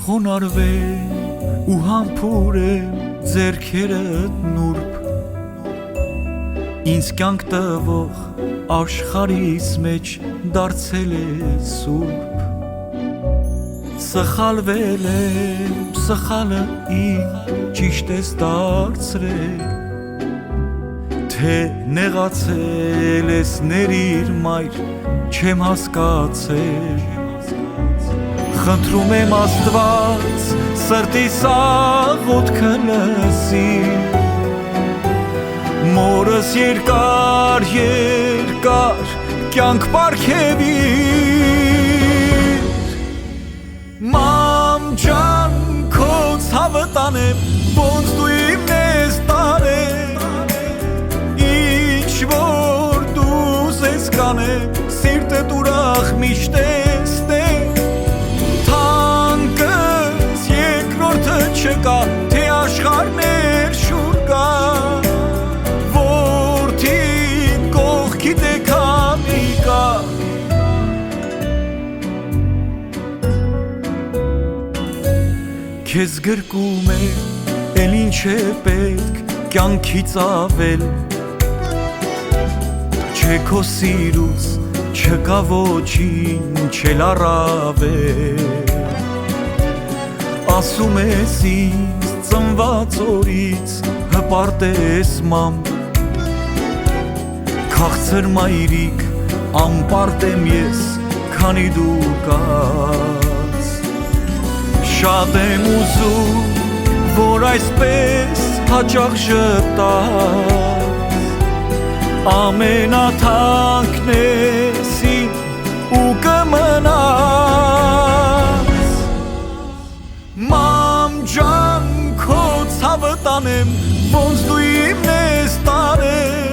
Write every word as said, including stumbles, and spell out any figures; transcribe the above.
Խոնարհվեմ ու համբուրեմ ձեռքերդ նուրբ Ինձ կյանք տվող աշխարհիս մեջ դարձել է սուրբ Սխալվել եմ, սխալը իմ ճիշտ ես դարձրել Թե նեղացել ես ներիր մայր չեմ հասկացել Խնդրում եմ Աստված սրտիս աղոթքը լսի Մորս երկար երկար կյանք պարգևիր Մամ ջան քո ցավը տանեմ ոնց դու իմն ես տարել Ինչ որ դու զես կանեմ սիրտդ ուրախ միշտ ես Թանկս երկրորդը չկա թե աշխարհն էր շուր գա Քեզ գրկում է, էլ ինչ է պետք կյանքից ավել Չէ քո սիրուց չկա ոչինչ էլ առավել Ասում ես ինձ ծնված օրից հպարտ ես մամ Քաղցր մայրիկ անպարտ եմ ես քանի դու կաս Շատ եմ ուզում, որ այսպես հաճախ ժպտաս Ամենաթանկն ես իմ ու կմնաս Մամ ջան քո ցավը տանեմ ոնց դու իմն ես տարել